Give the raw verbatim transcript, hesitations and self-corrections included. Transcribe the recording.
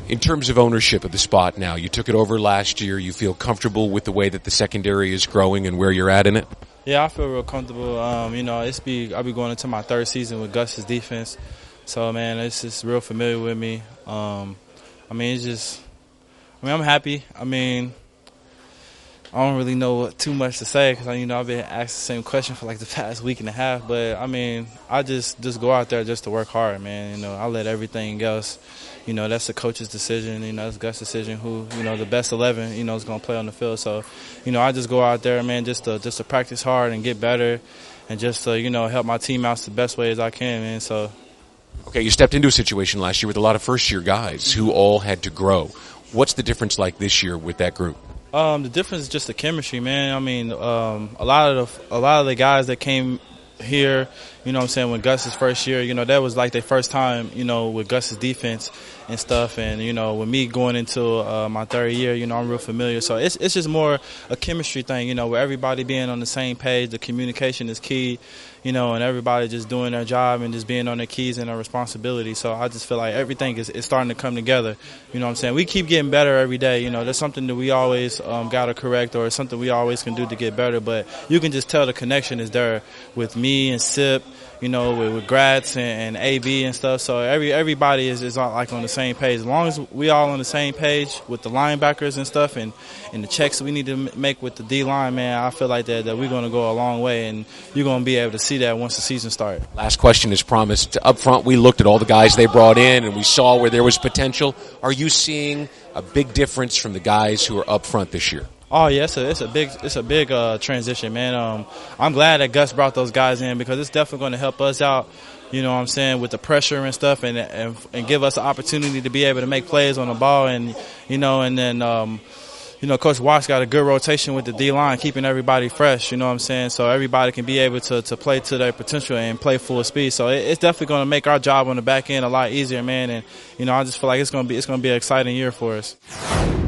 In terms of ownership of the spot now, you took it over last year. You feel comfortable with the way that the secondary is growing and where you're at in it? Yeah, I feel real comfortable. Um, you know, it's be I'll be going into my third season with Gus's defense, so man, it's just real familiar with me. Um, I mean, it's just, I mean, I'm happy. I mean, I don't really know what, too much to say because you know I've been asked the same question for like the past week and a half. But I mean, I just just go out there just to work hard, man. You know, I let everything else. You know, that's the coach's decision. You know, it's Gus' decision who, you know, the best eleven, you know, is going to play on the field. So, you know, I just go out there, man, just to just to practice hard and get better and just to, you know, help my team out the best way as I can, man. So. Okay, you stepped into a situation last year with a lot of first-year guys who all had to grow. What's the difference like this year with that group? Um, the difference is just the chemistry, man. I mean, um, a lot of the, a lot of the guys that came here, you know what I'm saying, when Gus's first year, you know, that was like their first time, you know, with Gus's defense and stuff. And, you know, with me going into uh, my third year, you know, I'm real familiar. So it's it's just more a chemistry thing, you know, where everybody being on the same page, the communication is key, you know, and everybody just doing their job and just being on their keys and their responsibility. So I just feel like everything is, is starting to come together. You know what I'm saying? We keep getting better every day. You know, there's something that we always um, got to correct or something we always can do to get better. But you can just tell the connection is there with me and Sip, you know, with, with Gratz and, and A B and stuff. So every everybody is, is like on the same page. As long as we all on the same page with the linebackers and stuff and, and the checks we need to make with the D-line, man, I feel like that, that we're going to go a long way, and you're going to be able to see that once the season starts. Last question is promised. Up front, we looked at all the guys they brought in, and we saw where there was potential. Are you seeing a big difference from the guys who are up front this year? Oh yeah, it's a it's a big it's a big uh, transition, man. Um, I'm glad that Gus brought those guys in because it's definitely going to help us out. You know what I'm saying, with the pressure and stuff, and and, and give us the opportunity to be able to make plays on the ball, and you know, and then um, you know, Coach Watts got a good rotation with the D line, keeping everybody fresh. You know what I'm saying, so everybody can be able to to play to their potential and play full speed. So it, it's definitely going to make our job on the back end a lot easier, man. And you know, I just feel like it's going to be it's going to be an exciting year for us.